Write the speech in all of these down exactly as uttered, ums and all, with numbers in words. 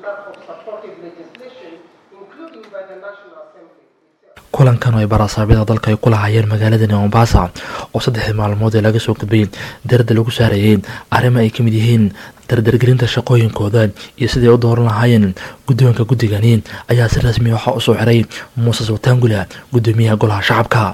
kulankan oo ay barasaabyada dalka ay ku lahaayeen magaalada Mombasa oo saddex maalmood ee laga soo gudbay darada lagu saarayay arrimo ay kamid yihiin dardargelinta shaqooyinkooda iyo sidii u dooran lahaayeen guddoonka guddigani ayaa si rasmi ah u soo xiray Muuse Wetangula gudoomiyaha golaha shacabka.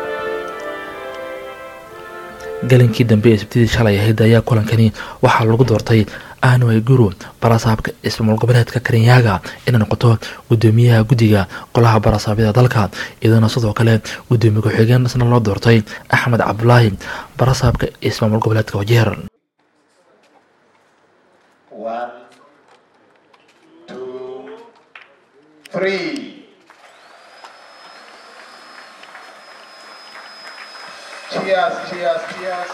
galinkii dambe ee sabtidii shalay ahayd ayaa kulankani waxaa lagu doortay Anne Waiguru barasaabka ismaamul goboleedka Kirinyaga inay noqoto gudoomiyaha guddiga golaha barasaabyada dalka iyadoo sidoo kale gudoomiye ku-xigeen isna loo doortay Axmed Cabdulaahi barasaabka ismaamul goboleedka Wajeer. One, two, three. Cheers, cheers, cheers.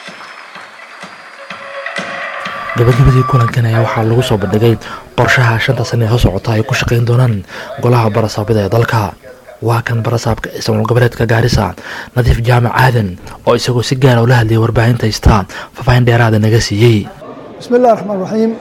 gabagabadii kulankan ayaa waxaa lagu soo bandhigay qorshaha shanta sano ee socota ay ku shaqeyn doonaan golaha barasaabyada ee dalka. waa kan barasaabka ismaamul goboleedka Gaarisa Nadiif Jaamac Aadan oo isagoo si gaar ah ula hadlayay warbaahinta Star faahfaahin dheeraad ah naga siiyay. Bismillahir Rahmaanir Rahiim.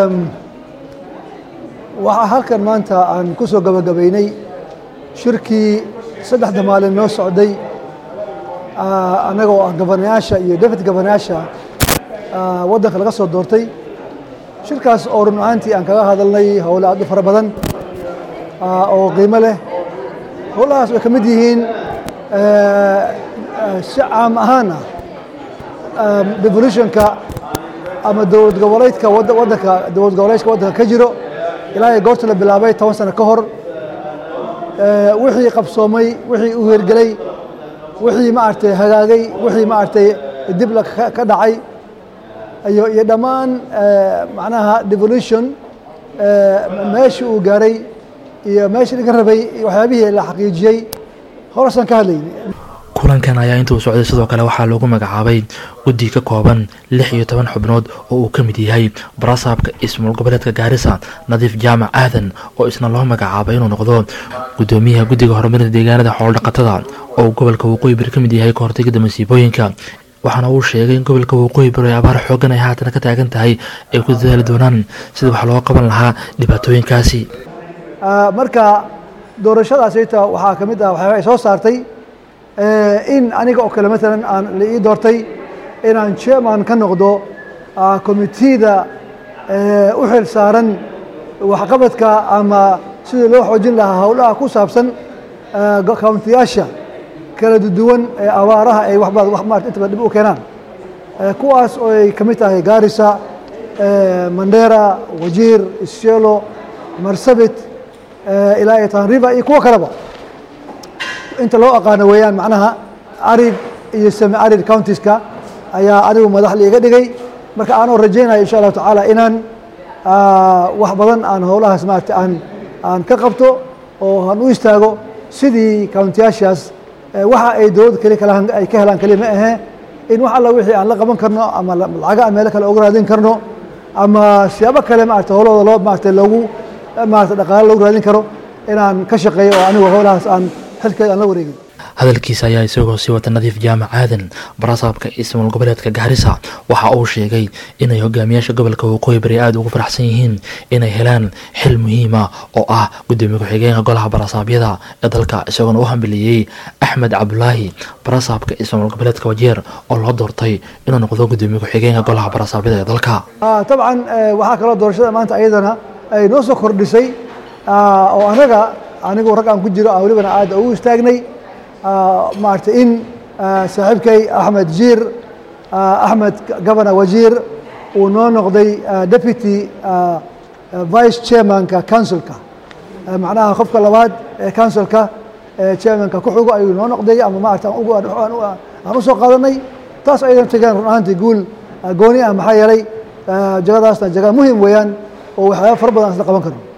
waxa halkan maanta aan ku soo gabagabeynay shirkii saddexda maalin noo socday anagoo ah gabanayaasha iyo deputy gabanayaasha waddanka laga soo doortay. shirkaas oo run ahaantii aan kaga hadalnay howlo aad u fara badan oo qiimo leh. howlahaas way ka mid yihiin si caam ahaan ah devolutionka ama dowlad goboleedka waddanka dowlad goboleedka waddanka ka jiro ilaa ay goorta la bilaabay toban sano ka hor wixii qabsoomay wixii u hirgelay wixii ma artay hagaagay wixii ma artay dib ka dhacay iyo iyo dhammaan macnaha devolution meeshii uu gaaray iyo meeshii laga rabay waxyaabihii la xaqiijiyey horeysan ka hadlaynay. kulankan ayaa intuu socday sidoo kale waxaa lagu magacaabay guddi ka kooban lix iyo toban xubnood oo uu ka mid yahay barasaabka ismaamul goboleedka Gaarisa Nadiif Jaamac Aadan oo isna loo magacaabay inuu noqdo gudoomiyaha guddiga horumarinta deegaanada xoolo dhaqatada oo gobolka Waqooyi Bari ka mid yahay ka hortagida masiibooyinka. waxaana uu sheegay in gobolka Waqooyi Bari abaar xooggan ay haatan ka taagan tahay ay ku dadaali doonaan sidii wax loo qaban lahaa dhibaatooyinkaasi. marka doorashadaas ayta waxaa ka mid ah waxyaabo ay soo saartay in aniga oo kale maalan aan la ii doortay inaan chairman ka noqdo committeeda u xil saaran waxqabadka ama sidii loo xoojin lahaa howlaha ku saabsan countiyaasha kala duwan ee abaaraha ay waxba wax maarta inta dib u keenaan kuwaas oo ay ka mid tahay Gaarisa, Mandera, Wajeer, Isiolo, Marsabit ilaa iyo Tana River iyo kuwa kaleba inta loo aqaano weeyaan macnaha arid iyo semi arid counties-ka ayaa anigu madax liiga dhigay. marka aanoo rajaynayo insha Allah tacaala inaan wax badan aan howlahaas maarta aan aan ka qabto oo aan u istaago sidii countiyaashaas waxa ay dowladda kale kala ay ka helaan kaliya ma aha in wax alla wixii aan la qaban karno ama lacaga meel kale uga raadin karno ama siyaabo kale maarta howlahooda loo maarta loogu maarta dhaqaale loogu raadin karo inaan ka shaqeeyo oo anigu howlahaas aan xilkeeda aan la wareegin. hadalkiisa ayaa isagoo sii wata Nadiif Jaamac Aadan barasaabka ismaamul goboleedka Gaarisa waxa uu sheegay inay hogaamiyaasha gobolka Waqooyi Bari aad ugu faraxsan yihiin inay helaan xil muhiim ah oo ah gudoomiye ku-xigeenka golaha barasaabyada ee dalka isagoo u hambaliyay Axmed Cabdulaahi barasaabka ismaamul goboleedka Wajeer oo loo doortay inuu noqdo gudoomiye ku-xigeenka golaha barasaabyada ee dalka. طبعا waxa kala doorashada maanta ayadana ay noo soo kordhisay oo anaga anigu rag aan ku jiro aan waliba aad ugu istaagnay maarta in saaxiibkay Axmed Jiir Axmed Governor Wajeer uu noo noqday deputy vice chairman-ka council-ka macnaha qofka labaad ee council-ka chairman-ka ku xugo ayuu noo noqday ama maarta ugu aan u soo qaadanay taas aydan tagaan run ahaantii guul gooni ah maxaa yeelay jagadaasna jaga muhiim weeyaan oo waxyaabo fara badan isla qaban karno.